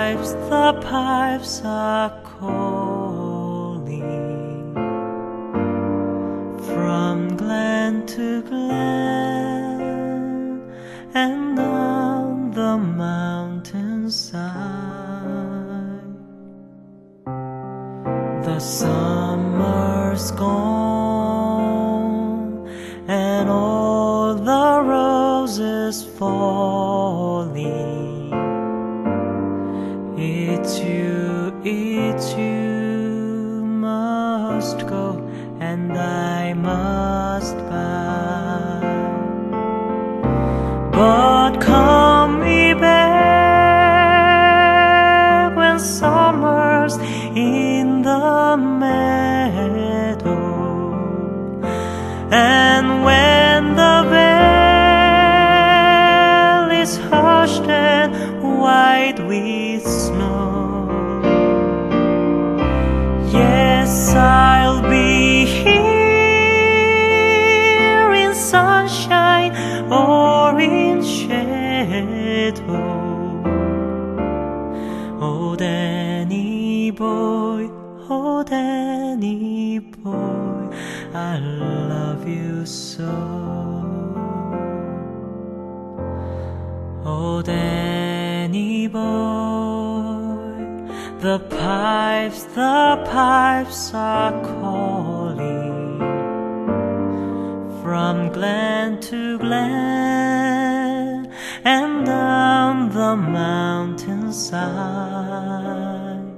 pipes are calling from glen to glen and down the mountainside. The summer's gone and all the roses falling. It's you must go and I must buy. But come me back when summer's in the meadow, and when the valley's hushed and white with snow. Yes, I'll be here in sunshine or in shadow. Oh, Danny boy, oh, Danny boy, I love you so. Oh, Danny boy, the pipes are calling from glen to glen and down the mountainside.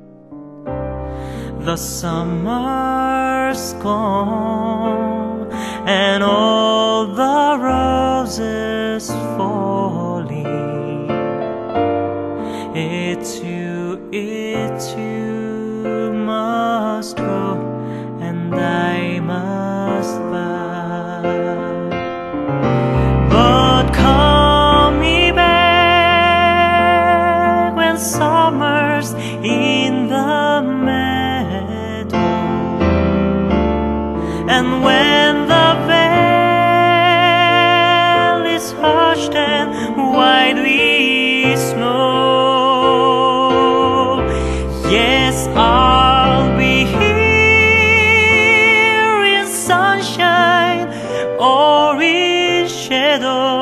The summer's gone and all the roses falling. It's you must go and I must buy. But come me back when summer's in the meadow, and when the valley's hushed and white with snow. Yes, I'll be here in sunshine or in shadow.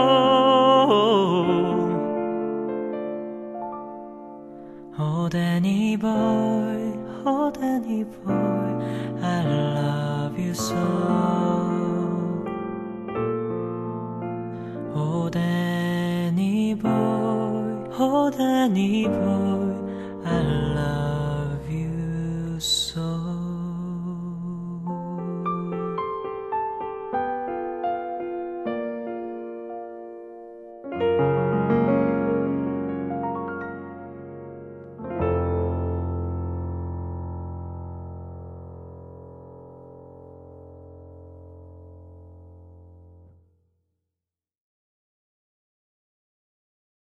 Oh, Danny boy, oh, Danny boy, I love you so. Oh, Danny boy, oh, Danny boy, I love